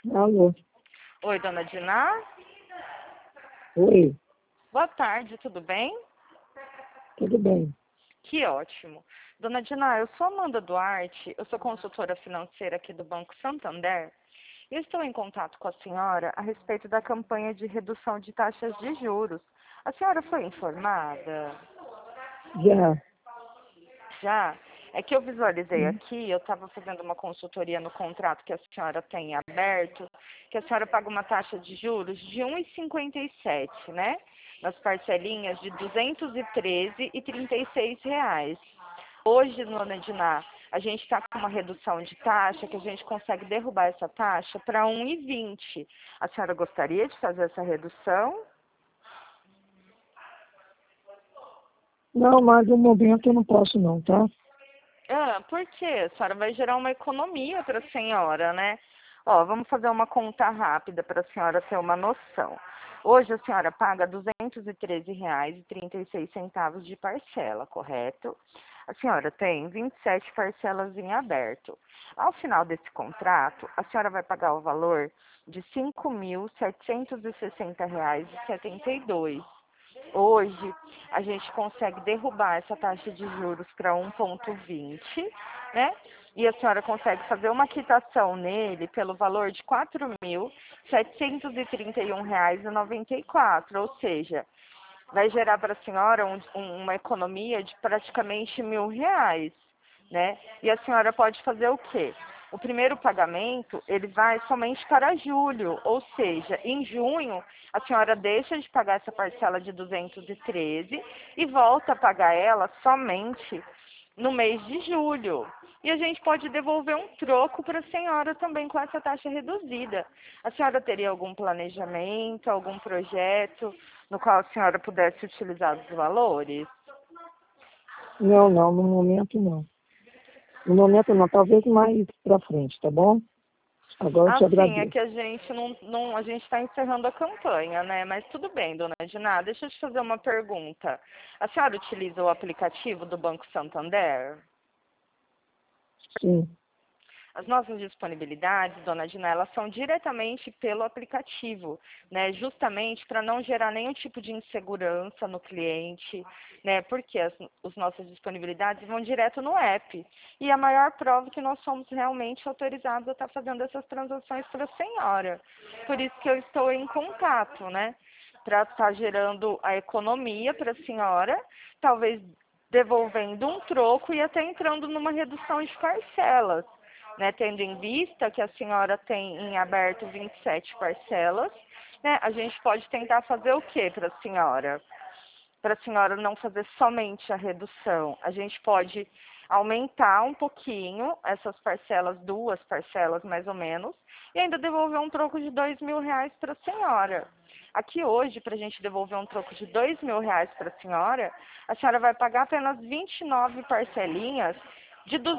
Alô? Oi, dona Diná. Oi, Boa tarde, tudo bem? tudo bem? Que ótimo. Dona Diná, eu sou Amanda Duarte, eu sou consultora financeira aqui do Banco Santander e estou em contato com a senhora a respeito da campanha de redução de taxas de juros. A senhora foi informada? Já. Já? É que eu visualizei aqui, eu estava fazendo uma consultoria no contrato que a senhora tem aberto, que a senhora paga uma taxa de juros de 1,57, né? Nas parcelinhas de R$ 213,36 reais. Hoje, dona Diná, a gente está com uma redução de taxa que a gente consegue derrubar essa taxa para 1,20. A senhora gostaria de fazer essa redução? Não, mas no momento eu não posso não, tá? Ah, por quê? A senhora vai gerar uma economia para a senhora, né? Ó, vamos fazer uma conta rápida para a senhora ter uma noção. Hoje a senhora paga R$ 213,36 de parcela, correto? A senhora tem 27 parcelas em aberto. Ao final desse contrato, a senhora vai pagar o valor de R$ 5.760,72. Hoje, a gente consegue derrubar essa taxa de juros para 1,20, né? E a senhora consegue fazer uma quitação nele pelo valor de R$ 4.731,94, ou seja, vai gerar para a senhora uma economia de praticamente R$ 1.000, né? E a senhora pode fazer o quê? O primeiro pagamento, ele vai somente para julho, ou seja, em junho, a senhora deixa de pagar essa parcela de 213 e volta a pagar ela somente no mês de julho. E a gente pode devolver um troco para a senhora também com essa taxa reduzida. A senhora teria algum planejamento, algum projeto no qual a senhora pudesse utilizar os valores? Não, não, no momento não. No momento não, talvez mais pra frente, tá bom? Agora eu te Assim, é agradeço. que a gente a gente está encerrando a campanha, né? Mas tudo bem, dona Diná, deixa eu te fazer uma pergunta. A senhora utiliza o aplicativo do Banco Santander? Sim. As nossas disponibilidades, dona Dina, elas são diretamente pelo aplicativo, né? Justamente para não gerar nenhum tipo de insegurança no cliente, né? Porque as nossas disponibilidades vão direto no app. E a maior prova é que nós somos realmente autorizados a estar fazendo essas transações para a senhora. Por isso que eu estou em contato, né? Para estar gerando a economia para a senhora, talvez devolvendo um troco e até entrando numa redução de parcelas, né, tendo em vista que a senhora tem em aberto 27 parcelas, né, a gente pode tentar fazer o que para a senhora? Para a senhora não fazer somente a redução, a gente pode aumentar um pouquinho essas parcelas, 2 parcelas mais ou menos, e ainda devolver um troco de R$ 2.000 para a senhora. Aqui hoje, para a gente devolver um troco de R$ 2.000 para a senhora vai pagar apenas 29 parcelinhas de R$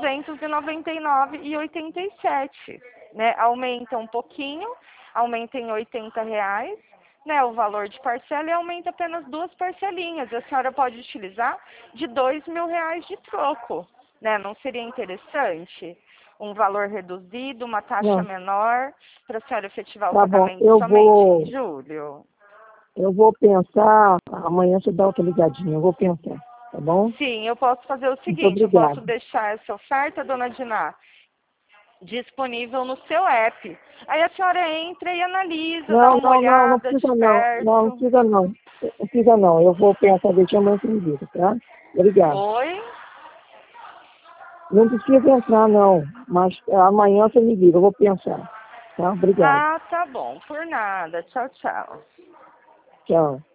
299,87, né? Aumenta um pouquinho, aumenta em R$ 80, né, o valor de parcela e aumenta apenas 2 parcelinhas. A senhora pode utilizar de R$ 2.000 de troco, né? Não seria interessante? Um valor reduzido, uma taxa Não, menor, para a senhora efetivar o tá bom. pagamento somente em julho. Eu vou pensar, amanhã você dá outra ligadinha, eu vou pensar, tá bom? Sim, eu posso fazer o Muito seguinte, eu posso obrigado. deixar essa oferta, dona Diná, disponível no seu app. Aí a senhora entra e analisa, dá Não, uma não, não, não olhada de precisa não. Não, não perto. precisa não. Não precisa não. Eu vou pensar, deixa amanhã você me liga, tá? Obrigado. Oi? Não precisa entrar não, mas amanhã você me liga, eu vou pensar. Tá? Obrigado. Ah, tá bom. Por nada. Tchau, tchau. Tchau.